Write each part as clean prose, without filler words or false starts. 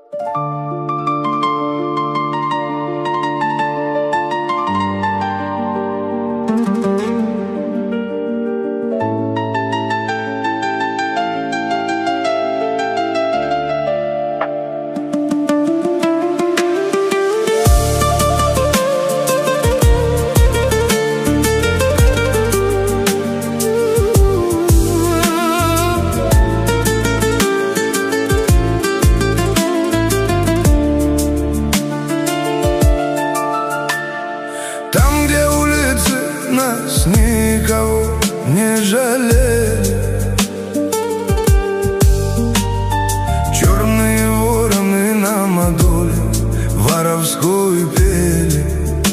Там, где улицы нас никого не жалели, черные вороны на модуле воровскую пели.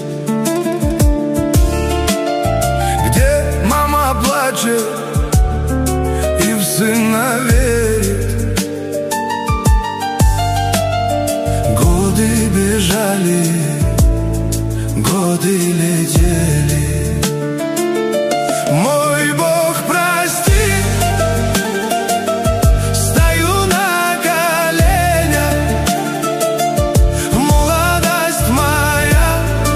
Где мама плачет и в сына верит. Годы бежали, годы летели. Мой Бог, прости, стою на коленях. Молодость моя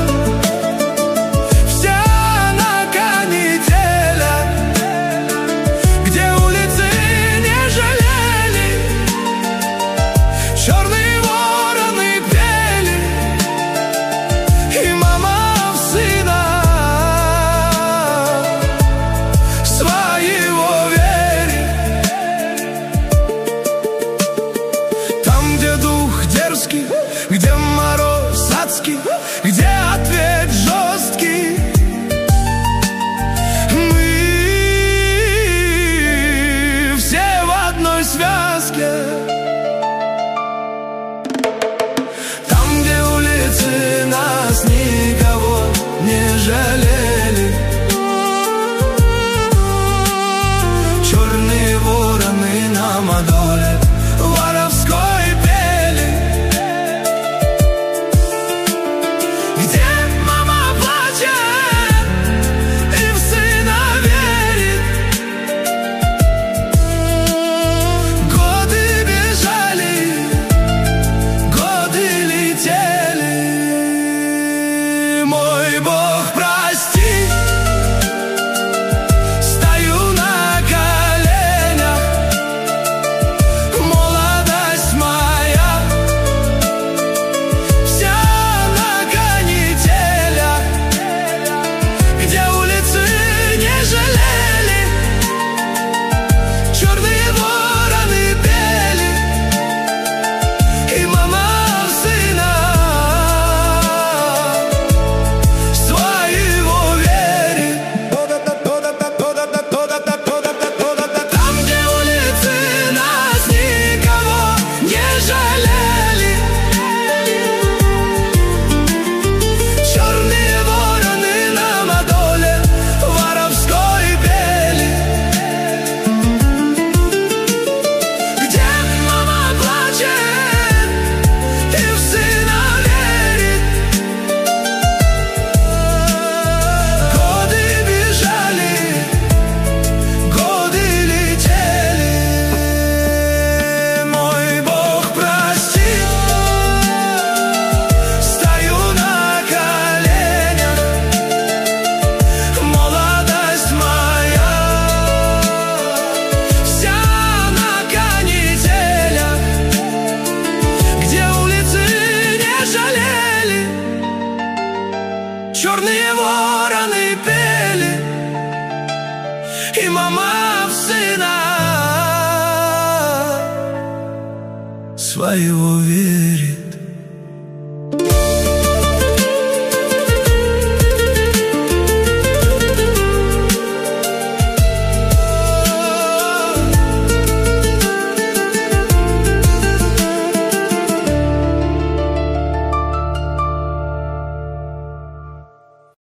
вся на канителях, где улицы не жалели, черные вороны пели, и мама в сына своего верит. Там, где дух дерзкий, где мороз адский, где ответ жесткий, мы все в одной связке. Там, где улицы нас никого не жалели, черные вороны на модуле воровской пели. Где мама плачет и в сына верит. Годы бежали, годы летели. Мой Бог, прости, стою на коленях. Молодость моя вся на канителях, где улицы не жалели, черные вороны пели, и мама в сына своего верит. Там, где улицы нас никого не жалели, черные вороны на модуле воровской пели. Где мама плачет и в сына верит. Годы бежали, годы летели. Мой Бог, прости, стою на коленях. Молодость моя вся на канителях, где улицы не жалели, черные вороны пели, и мама в сына своего верит.